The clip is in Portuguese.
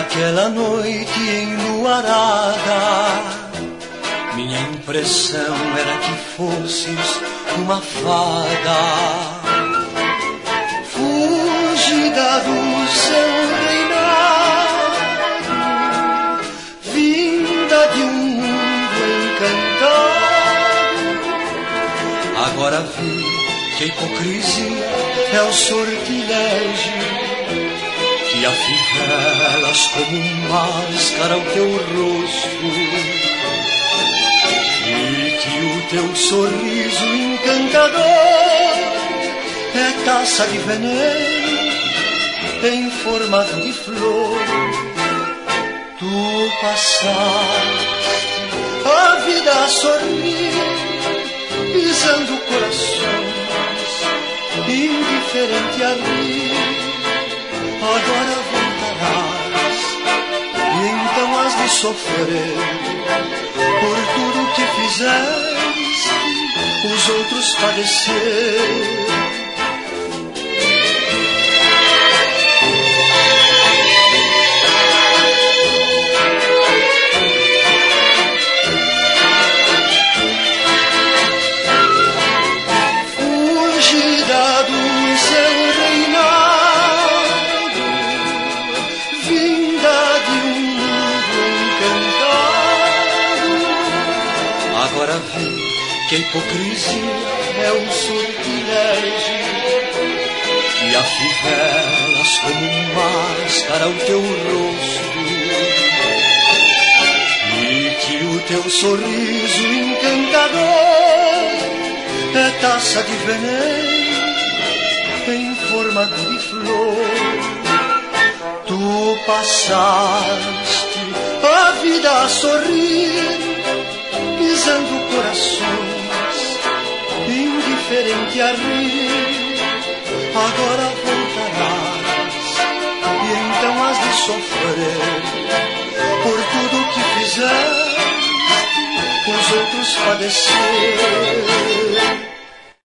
Naquela noite enluarada, minha impressão era que fosses uma fada, fugida do seu reinado, vinda de um mundo encantado. Agora vi que a hipocrisia é o sortilégio que afivelas como máscara o teu rosto, e que o teu sorriso encantador é taça de veneno em formato de flor. Tu passaste a vida a sorrir, pisando corações, indiferente a rir. Agora voltarás e então has de sofrer por tudo que fizeste os outros padecer. Agora vi que a hipocrisia é um sortilégio que afivelas como máscara o teu rosto, e que o teu sorriso encantador é taça de veneno em formato de flor. Tu passaste a vida a sorrir, pisando corações, indiferente a rir. Agora voltarás e então has de sofrer por tudo que fizeste os outros padecer.